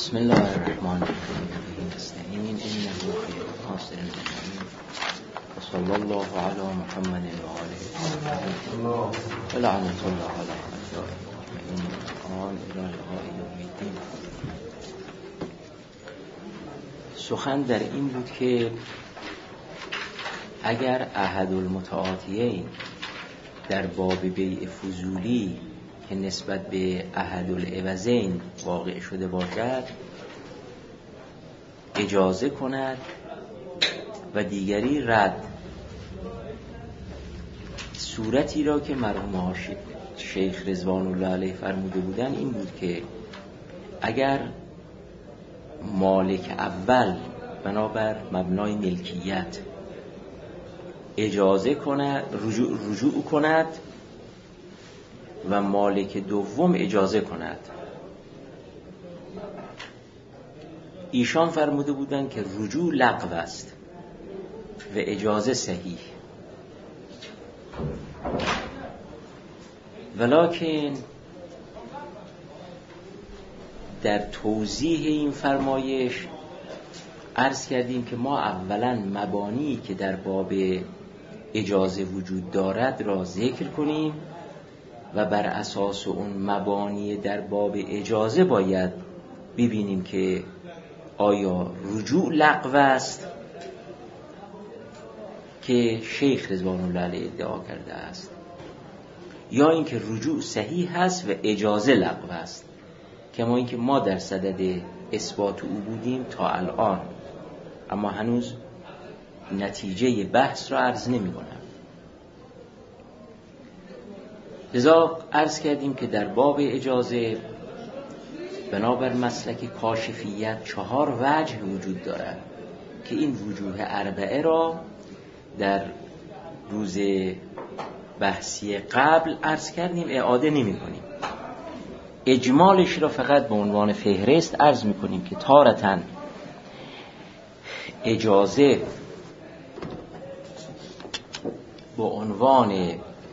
بسم الله الرحمن الرحیم. نستعین انه خیر ناصر المؤمنین و صلی الله علی محمد و آله و لعنت الله علی اعدائه آن الی لقاء یوم الدین. سخن در این بود که اگر احد المتعاطیین در باب بیع فضولی که نسبت به احد العوضین واقع شده باشد اجازه کند و دیگری رد، صورتی را که مرحوم شیخ رضوان الله علیه فرموده بودن این بود که اگر مالک اول بنابر مبنای ملکیت اجازه کند رجوع کند و مالک دوم اجازه کند، ایشان فرموده بودند که رجوع لغو است و اجازه صحیح. ولکن در توضیح این فرمایش عرض کردیم که ما اولا مبانی که در باب اجازه وجود دارد را ذکر کنیم و بر اساس اون مبانی در باب اجازه باید ببینیم که آیا رجوع لغو است که شیخ رضوان الله علیه ادعا کرده است یا اینکه رجوع صحیح است و اجازه لغو است، کما اینکه ما در صدد اثبات او بودیم تا الان، اما هنوز نتیجه بحث را عرض نمی کنم. لذا عرض کردیم که در باب اجازه بنابر مسلک کاشفیت 4 وجه وجود دارد که این وجوه اربعه را در روز بحثی قبل عرض کردیم، اعاده نمی کنیم. اجمالش را فقط به عنوان فهرست عرض می کنیم که تارتاً اجازه به عنوان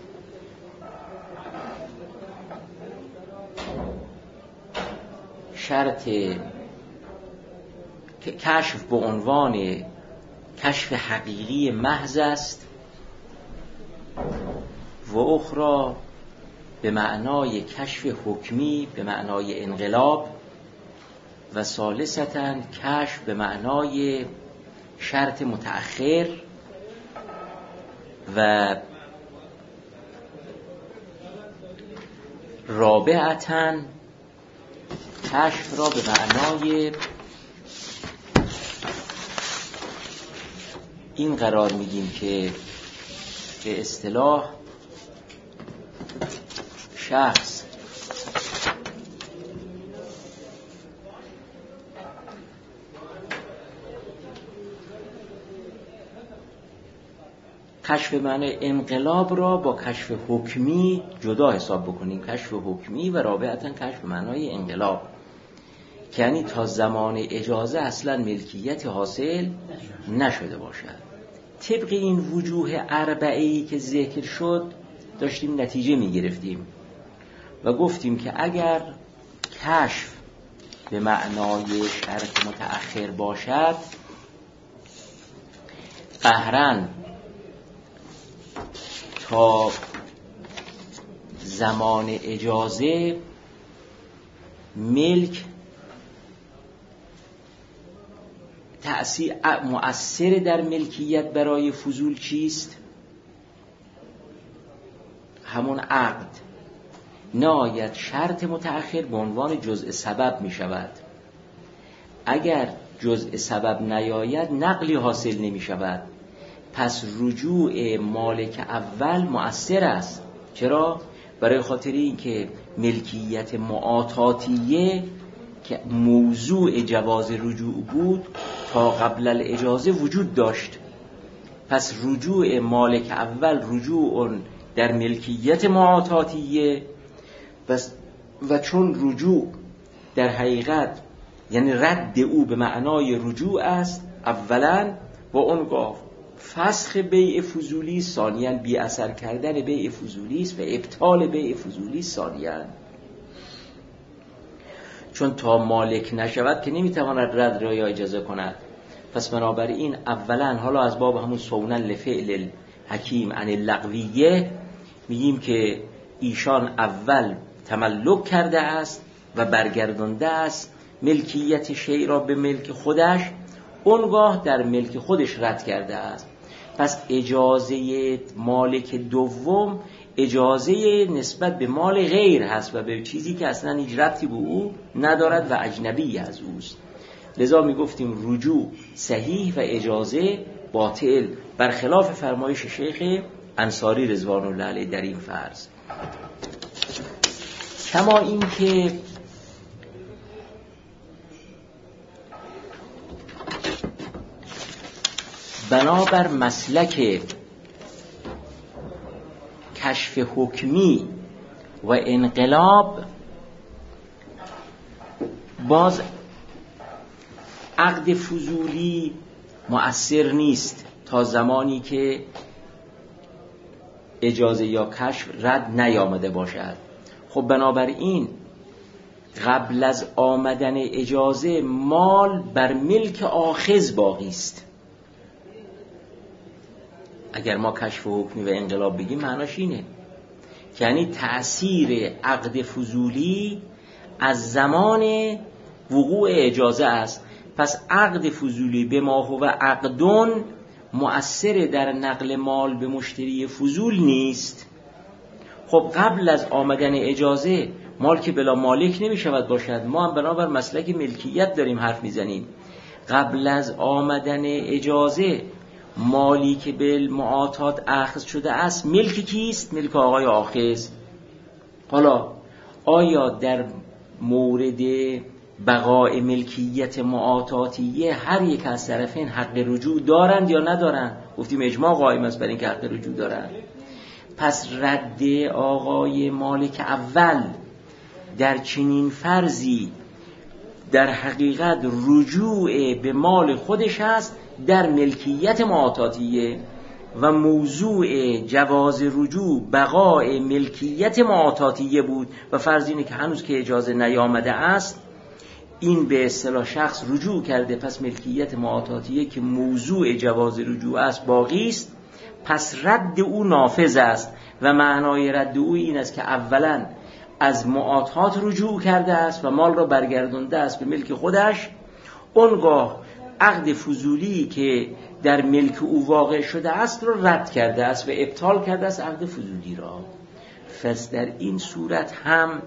شرط کشف به عنوان کشف حقیقی محض است و اخرى به معنای کشف حکمی به معنای انقلاب و ثالثتاً کشف به معنای شرط متأخر و رابعتاً کشف را به معنای این قرار میدیم که به اصطلاح شخص کشف معنی انقلاب را با کشف حکمی جدا حساب بکنیم، کشف حکمی و رابعتاً کشف معنای انقلاب، که یعنی تا زمان اجازه اصلا ملکیت حاصل نشده باشد. طبق این وجوه اربعه‌ای که ذکر شد داشتیم نتیجه می گرفتیم و گفتیم که اگر کشف به معنای شرط متأخر باشد قهرن تا زمان اجازه ملک تأثیر مؤثر در ملکیت برای فضول چیست؟ همون عقد. نهایت شرط متأخر به عنوان جزء سبب می شود. اگر جزء سبب نیاید نقلی حاصل نمی شود. پس رجوع مالک اول مؤثر است. چرا؟ برای خاطر این که ملکیت معاطاتیه که موضوع جواز رجوع بود تا قبل الاجازه وجود داشت. پس رجوع مالک اول رجوع در ملکیت معاطاتیه و چون رجوع در حقیقت یعنی رد او به معنای رجوع است اولا و اونگاه فسخ بیع فضولی، ثانیاً بی اثر کردن بیع فضولی است و ابطال بیع فضولی ثانیاً. چون تا مالک نشود که نمیتواند رد را یا اجازه کند. پس بنابراین اولا حالا از باب همون صونا لفعل الحکیم عن اللغویه میگیم که ایشان اول تملک کرده است و برگردانده است ملکیت شیء را به ملک خودش، اونگاه در ملک خودش رد کرده است. پس اجازه مالک دوم اجازه نسبت به مال غیر هست و به چیزی که اصلا هیچ ربطی به او ندارد و اجنبی از اوست. لذا می گفتیم رجوع صحیح و اجازه باطل، برخلاف فرمایش شیخ انصاری رضوان الله علیه در این فرض. کما این که بنابر مسلک کشف حکمی و انقلاب باز عقد فضولی مؤثر نیست تا زمانی که اجازه یا کشف رد نیامده باشد. خب بنابراین قبل از آمدن اجازه مال بر ملک آخذ باقی است. اگر ما کشف حکمی و انقلاب بگیم معناش اینه، یعنی تأثیر عقد فضولی از زمان وقوع اجازه است. پس عقد فضولی به ما هو عقدون مؤثر در نقل مال به مشتری فضول نیست. خب قبل از آمدن اجازه مال که بلا مالک نمی شود باشد. ما هم بنابر مسلک ملکیت داریم حرف میزنیم. قبل از آمدن اجازه مالی که به معاطات اخذ شده است ملک کیست؟ ملک آقای آخذ. حالا آیا در مورد بقای ملکیت معاطاتیه هر یک از طرفین حق رجوع دارند یا ندارند؟ گفتیم اجماع قائم است بر این که حق رجوع دارند. پس رد آقای مالک اول در چنین فرضی در حقیقت رجوع به مال خودش است در ملکیت معاطاتیه و موضوع جواز رجوع بقای ملکیت معاطاتیه بود و فرض اینه که هنوز که اجازه نیامده است این به اصطلاح شخص رجوع کرده، پس ملکیت معاطاتیه که موضوع جواز رجوع است باقی است، پس رد او نافذ است و معنای رد او این است که اولا از معاطات رجوع کرده است و مال را برگردانده است به ملک خودش، اونگاه عقد فضولی که در ملک او واقع شده است را رد کرده است و ابطال کرده است عقد فضولی را. پس در این صورت هم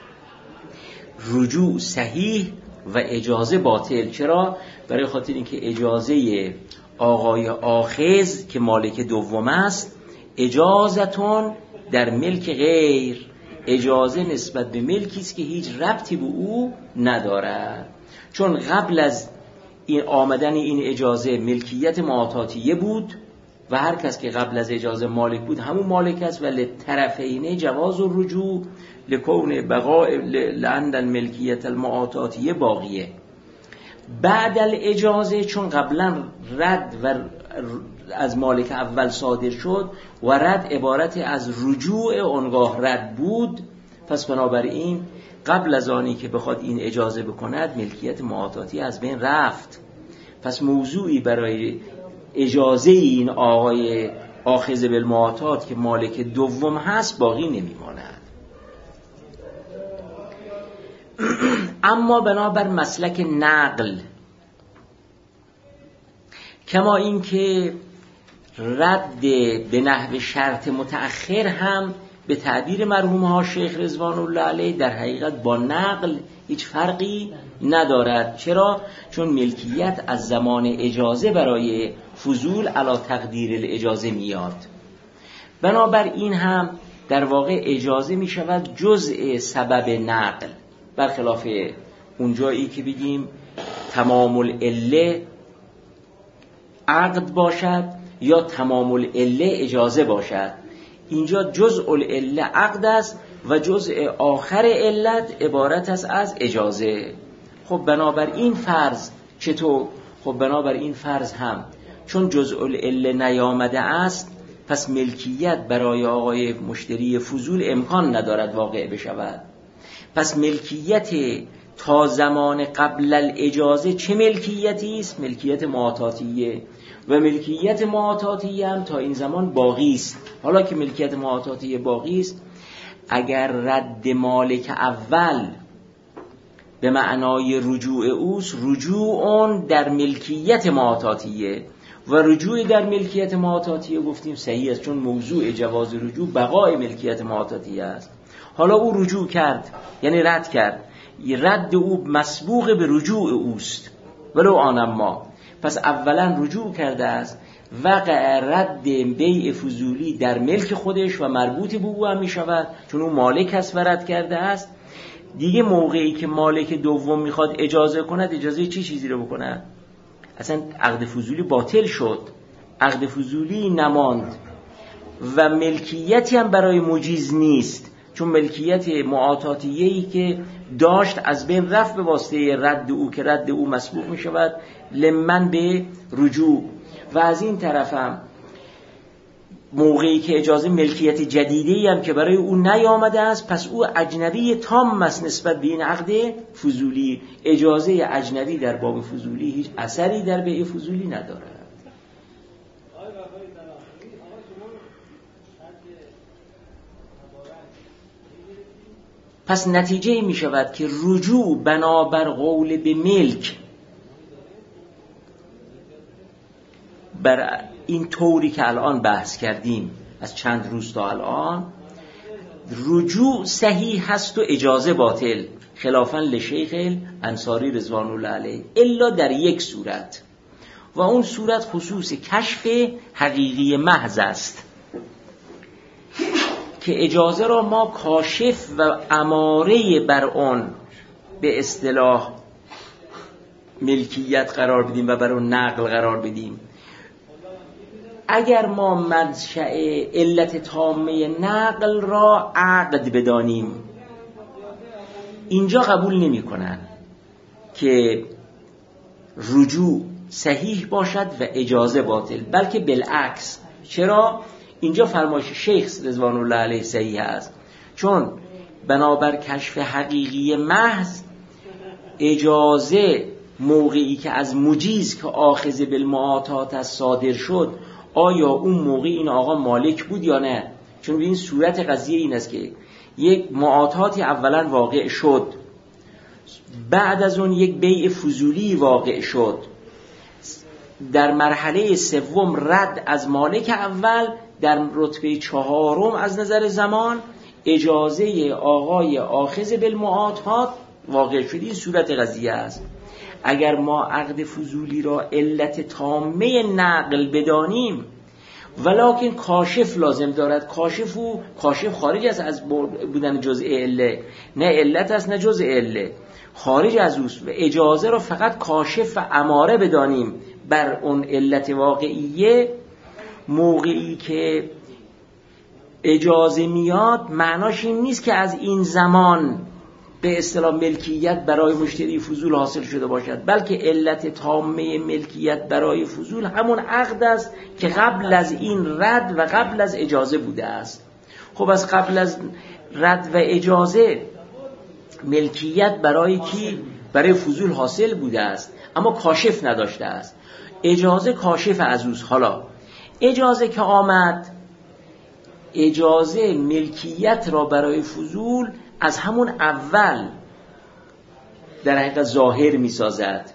رجوع صحیح و اجازه باطل. چرا؟ برای خاطر اینکه اجازه آقای آخذ که مالک دوم است اجازتون در ملک غیر، اجازه نسبت به ملکی است که هیچ ربطی به او ندارد. چون قبل از این آمدن این اجازه ملکیت معاطاتیه بود و هر کس که قبل از اجازه مالک بود همون مالک است و لطرفین جواز الرجوع لکون بقاء لأن الملکیت المعاطاتیه باقیه. بعد الاجازه چون قبلا رد و از مالک اول صادر شد و رد عبارت از رجوع اونگاه رد بود، پس بنابراین قبل از آنی که بخواد این اجازه بکند ملکیت معاطاتی از بین رفت. پس موضوعی برای اجازه این آقای آخذ بالمعاطات که مالک دوم هست باقی نمیماند. اما بنابر مسلک نقل، کما این که رد به نحو شرط متأخر هم به تعبیر مرحوم ها شیخ رضوان الله علیه در حقیقت با نقل هیچ فرقی ندارد. چرا؟ چون ملکیت از زمان اجازه برای فضول علی تقدیر الاجازه میاد. بنابراین هم در واقع اجازه می شود جزء سبب نقل، برخلاف اون جایی که بگیم تمام العله عقد باشد یا تمام العله اجازه باشد. اینجا جزء العله عقد است و جزء آخر علت عبارت است از اجازه. خب بنابراین فرض چطور؟ خب بنابراین فرض هم چون جزء العله نیامده است پس ملکیت برای آقای مشتری فضول امکان ندارد واقع بشود. پس ملکیت تا زمان قبل الاجازه چه ملکیتی است؟ ملکیت معاطاتیه و ملکیت معاطاتیه هم تا این زمان باقی است. حالا که ملکیت معاطاتیه باقی است، اگر رد مالک اول به معنای رجوع اوست، رجوع در ملکیت معاطاتیه و رجوع در ملکیت معاطاتیه گفتیم صحیح است، چون موضوع جواز رجوع بقای ملکیت معاطاتیه است. حالا او رجوع کرد، یعنی رد کرد، رد او مسبوق به رجوع اوست ولو آنما. پس اولا رجوع کرده است، وقع رد بیع فضولی در ملک خودش و مربوط به او هم می شود، چون او مالک است و رد کرده است. دیگه موقعی که مالک دوم میخواد اجازه کند، اجازه چی چیزی رو بکند؟ اصلا عقد فضولی باطل شد، عقد فضولی نماند و ملکیتی هم برای مجیز نیست، چون ملکیت معاطاتیه‌ای که داشت از بین رفت به واسطه رد او، که رد او مسبوق می شود لمن به رجوع. و از این طرف هم موقعی که اجازه ملکیت جدیدی هم که برای او نیامده است، پس او اجنبی تام است نسبت به این عقد فضولی. اجازه اجنبی در باب فضولی هیچ اثری در بیع فضولی ندارد. پس نتیجه می شود که رجوع بنابر قول به ملک بر این طوری که الان بحث کردیم از چند روز تا الان، رجوع صحیح هست و اجازه باطل، خلافاً لشیخ انصاری رضوان الله علیه، الا در یک صورت، و اون صورت خصوص کشف حقیقی محض است که اجازه را ما کاشف و اماره بر اون به اصطلاح ملکیت قرار بدیم و بر اون نقل قرار بدیم. اگر ما منشأ علت تامه نقل را عقد بدانیم، اینجا قبول نمی کنن که رجوع صحیح باشد و اجازه باطل، بلکه بالعکس. چرا؟ اینجا فرمایش شیخ رضوان الله علیه صحیح است، چون بنابر کشف حقیقی محض اجازه موقعی که از مجیز که آخذ بالمعاطات از صادر شد، آیا اون موقع این آقا مالک بود یا نه؟ چون این صورت قضیه این است که یک معاطاتی اولا واقع شد، بعد از اون یک بیع فضولی واقع شد، در مرحله سوم رد از مالک اول، در رتبه چهارم از نظر زمان اجازه آقای آخذ بالمعاطات واقع شد. این صورت قضیه است. اگر ما عقد فضولی را علت تامه نقل بدانیم، ولکن کاشف لازم دارد، کاشف خارج از بودن جزء عله، نه علت است نه جزء عله، خارج از اوست، و اجازه را فقط کاشف و اماره بدانیم بر اون علت واقعیه. موقعی که اجازه میاد معناش این نیست که از این زمان به اصطلاح ملکیت برای مشتری فضول حاصل شده باشد، بلکه علت تامه ملکیت برای فضول همون عقد است که قبل از این رد و قبل از اجازه بوده است. خب از قبل از رد و اجازه ملکیت برای کی؟ برای فضول حاصل بوده است، اما کاشف نداشته است. اجازه کاشف از اوست. حالا اجازه که آمد، اجازه ملکیت را برای فضول از همون اول در حقیقت ظاهر میسازد.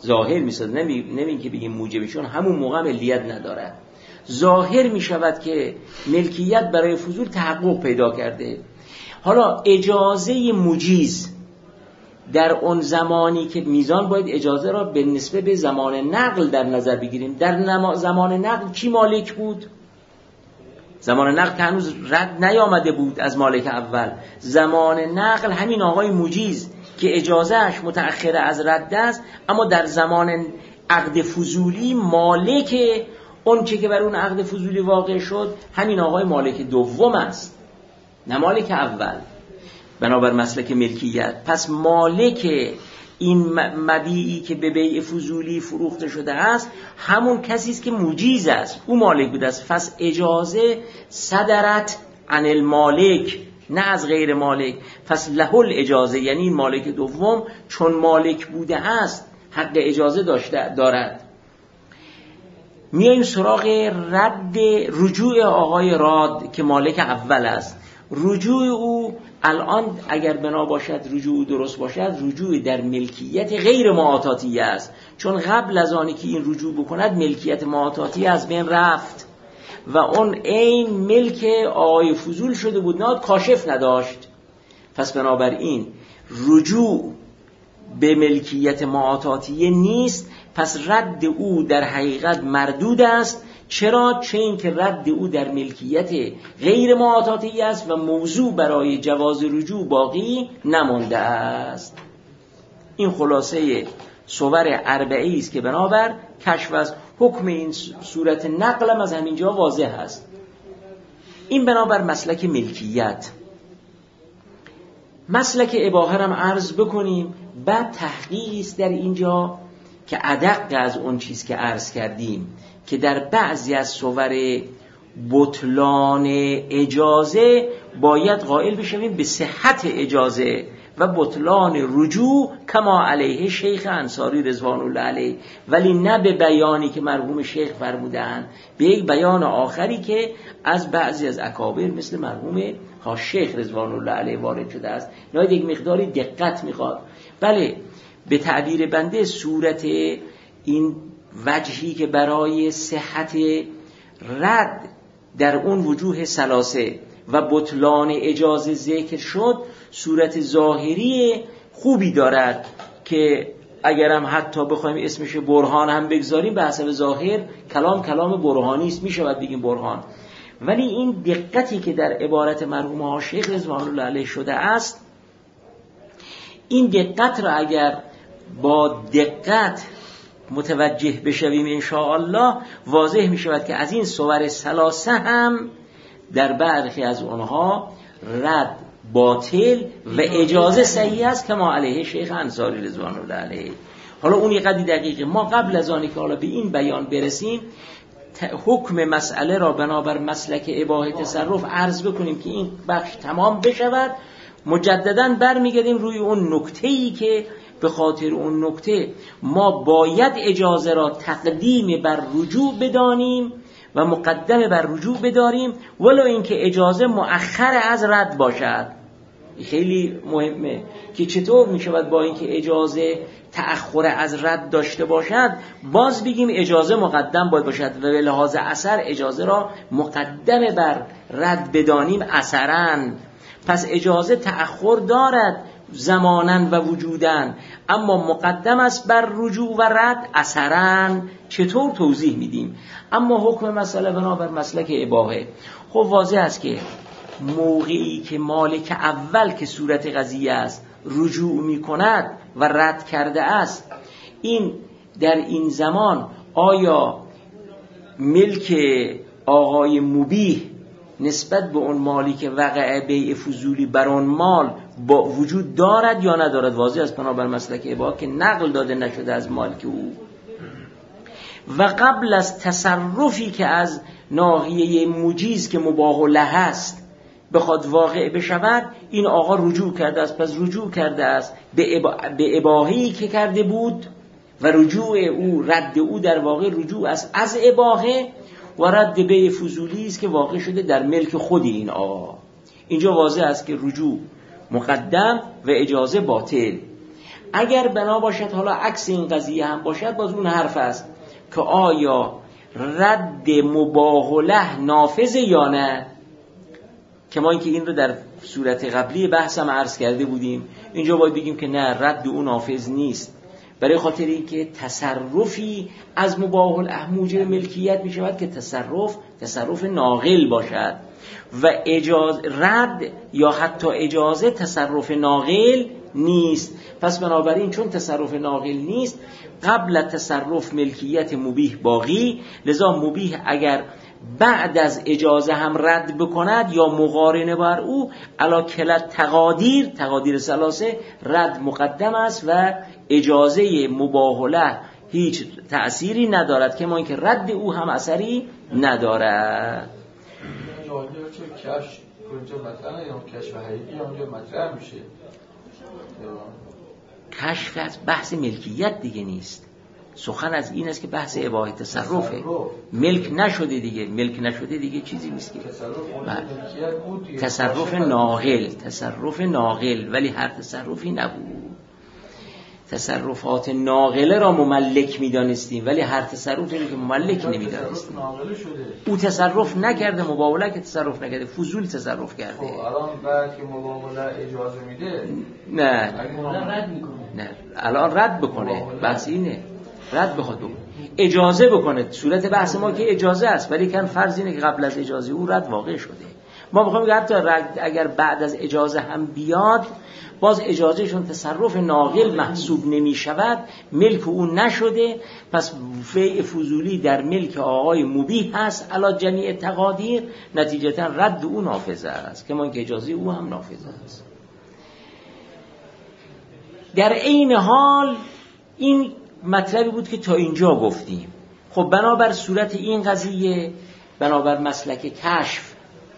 نمی که بگیم موجبشون، همون موقع ملیت ندارد. ظاهر می شود که ملکیت برای فضول تحقق پیدا کرده. حالا اجازه مجیز در اون زمانی که میزان باید اجازه را به نسبت به زمان نقل در نظر بگیریم. در زمان نقل کی مالک بود؟ زمان نقل که هنوز رد نیامده بود از مالک اول. زمان نقل همین آقای مجیز که اجازهش متأخر از رد است، اما در زمان عقد فضولی مالک اون چه که بر اون عقد فضولی واقع شد همین آقای مالک دوم است، نه مالک اول، بنابر مسلک ملکیت. پس مالک این مبیعی که به بیع فضولی فروخته شده است همون کسی است که مجیز است، او مالک بوده است. پس اجازه صدرت عن المالک، نه از غیر مالک. پس له الاجازه، یعنی مالک دوم چون مالک بوده است حق اجازه دارد. میایم سراغ رد رجوع آقای راد که مالک اول است. رجوع او الان اگر بنا باشد رجوع درست باشد، رجوع در ملکیت غیر معاطاتی است، چون قبل از آنی که این رجوع بکند ملکیت معاطاتی از بین رفت و اون این ملک آقای فضول شده بود، نه کاشف نداشت. پس بنابراین رجوع به ملکیت معاطاتی نیست، پس رد او در حقیقت مردود است. چرا؟ چه این که رد او در ملکیت غیر معاطاتی است و موضوع برای جواز رجوع باقی نمانده است. این خلاصه صور اربعی است که بنابر کشف از حکم این صورت نقلم از همینجا واضح است. این بنابر مسلک ملکیت. مسلک اباحه هم عرض بکنیم. بعد تحقیقی است در اینجا که ادق از اون چیز که عرض کردیم که در بعضی از صور بطلان اجازه باید قائل بشویم به صحت اجازه و بطلان رجوع کما علیه شیخ انصاری رضوان الله علیه، ولی نه به بیانی که مرحوم شیخ فرمودند، به یک بیان آخری که از بعضی از اکابر مثل مرحوم شیخ رضوان الله علیه وارد شده است. نه یک مقداری دقت میخواد. بله، به تعبیر بنده صورت این وجهی که برای صحت رد در اون وجوه ثلاثه و بطلان اجازه ذکر شد، صورت ظاهری خوبی دارد که اگرم حتی بخوایم اسمش برهان هم بگذاریم به حسب ظاهر کلام برهانی است، میشود بگیم برهان. ولی این دقتی که در عبارت مرحوم شیخ رضوان الله علیه شده است، این دقت را اگر با دقت متوجه بشویم انشاءالله واضح می شود که از این صور ثلاثه هم در برخی از اونها رد باطل و اجازه صحیح است کما علیه شیخ انصاری رضوان الله علیه. حالا اون یه قدری دقیقه ما قبل از آنی که حالا به این بیان برسیم حکم مسئله را بنابر مسلک اباحه تصرف عرض بکنیم که این بخش تمام بشود. مجدداً برمیگردیم روی اون نکته‌ای که به خاطر اون نکته ما باید اجازه را تقدیم بر رجوع بدانیم و مقدم بر رجوع بداریم، ولو اینکه اجازه مؤخر از رد باشد. خیلی مهمه که چطور می شود با اینکه اجازه تأخر از رد داشته باشد باز بگیم اجازه مقدم باید باشد و به لحاظ اثر اجازه را مقدم بر رد بدانیم اثراً. پس اجازه تأخر دارد زماناً و وجوداً، اما مقدم است بر رجوع و رد اثراً. چطور توضیح میدیم؟ اما حکم مسئله بنابر مسلک اباحه خب واضح است که موقعی که مالک اول که صورت قضیه است رجوع می کند و رد کرده است، این در این زمان آیا ملک آقای مبیح نسبت به اون مالی که وقع بیع فضولی بر اون مال با وجود دارد یا ندارد؟ واضح است بنابر مسلک اباحه که نقل داده نشده از مالک او و قبل از تصرفی که از ناحیه مجیز که مباح له است بخواد واقع بشود، این آقا رجوع کرده است. پس رجوع کرده است به اباحه‌ای که کرده بود و رجوع او رد او در واقع رجوع است از اباحه و رد بیع فضولی است که واقع شده در ملک خود این آقا. اینجا واضح است که رجوع مقدم و اجازه باطل. اگر بنا باشد حالا عکس این قضیه هم باشد، باز اون حرف است که آیا رد مباح له نافذ یا نه، که ما اینکه این رو در صورت قبلی بحث هم عرض کرده بودیم. اینجا باید بگیم که نه، رد اون نافذ نیست، برای خاطر اینکه تصرفی از مباح له موجب ملکیت می شود که تصرف ناقل باشد و رد یا حتی اجازه تصرف ناقل نیست. پس بنابراین چون تصرف ناقل نیست، قبل تصرف ملکیت مبیح باقی، لذا مبیح اگر بعد از اجازه هم رد بکند یا مقارنه بر او علا کلت تقادیر ثلاثه رد مقدم است و اجازه مباح له هیچ تأثیری ندارد، که ما اینکه رد او هم اثری ندارد. اونجا مطرح یا کشف حقیقی اونجا مطرح میشه. کشف از بحث ملکیت دیگه نیست، سخن از این است که بحث اباحه تصرفه. ملک نشده دیگه، ملک نشده دیگه چیزی نیست که تصرف ناقل، تصرف ناقل، ولی هر تصرفی نبود. تصرفات ناقله را مملک میدانستیم ولی هر تصرفی رو که مملک نمیدانستیم. او تصرف نکرده، مباوله که تصرف نکرده، فضول تصرف کرده. خب الان بعد که مباوله اجازه میده نه رد میکنه، نه الان رد بکنه، بحث اینه رد بخواد بکنه، اجازه بکنه. صورت بحث ما که اجازه است، ولی کن فرض اینه که قبل از اجازه او رد واقع شده. ما میخوایم که حتی اگر بعد از اجازه هم بیاد، باز اجازهشون تصرف ناقل محسوب نمی شود، ملک اون نشده، پس فیع فضولی در ملک آقای مبیح هست علی جمیع تقادیر، نتیجتا رد او نافذه است، که ما که اجازه او هم نافذه است. در عین حال این مطلبی بود که تا اینجا گفتیم. خب بنابر صورت این قضیه، بنابر مسلک کشف،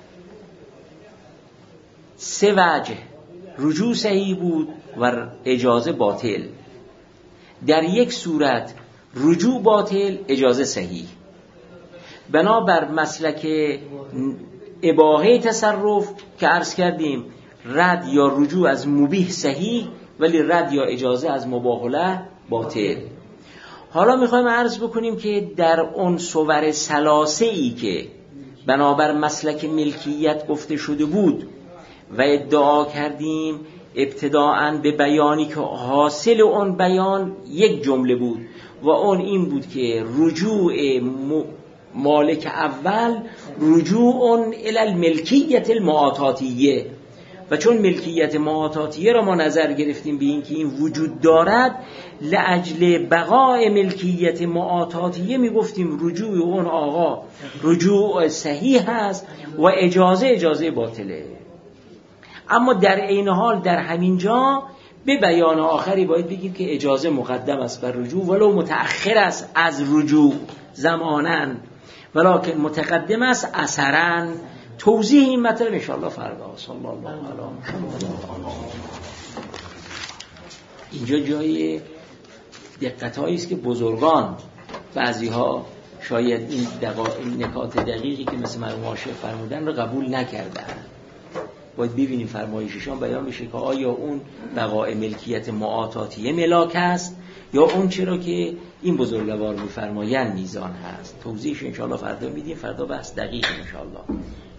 سه وجه رجوع صحیح بود و اجازه باطل. در یک صورت رجوع باطل، اجازه صحیح. بنابر مسلک اباحه تصرف که عرض کردیم، رد یا رجوع از مبیح صحیح، ولی رد یا اجازه از مباهله باطل. حالا میخوایم عرض بکنیم که در اون صور ثلاثه‌ای که بنابر مسلک ملکیت گفته شده بود و ادعا کردیم ابتداءً به بیانی که حاصل اون بیان یک جمله بود و اون این بود که رجوع مالک اول رجوع الی الملکیت المعاطاتیه، و چون ملکیت معاطاتیه را ما نظر گرفتیم به این که این وجود دارد، لاجل بقای ملکیت معاطاتیه می گفتیم رجوع اون آقا رجوع صحیح هست و اجازه باطله. اما در عین حال در همین جا به بیان آخری باید بگیم که اجازه مقدم است بر رجوع، ولو متأخر است از رجوع زماناً، ولکن متقدم است اثراً. توضیح این مطلب انشاءالله فردا. صلی الله علیه و اینجا جای دقت‌هایی است که بزرگان بعضی‌ها شاید این نکات دقیقی که مثل مرحوم عاشق فرمودن رو قبول نکردن. باید ببینیم فرمایششان بیان بشه که آیا اون بقای ملکیت معاطاتیه ملاک است یا اون چرا که این بزرگوار می‌فرمایند میزان هست. توضیحش انشاءالله فردا میدیم، فردا بحث دقیق انشاءالله.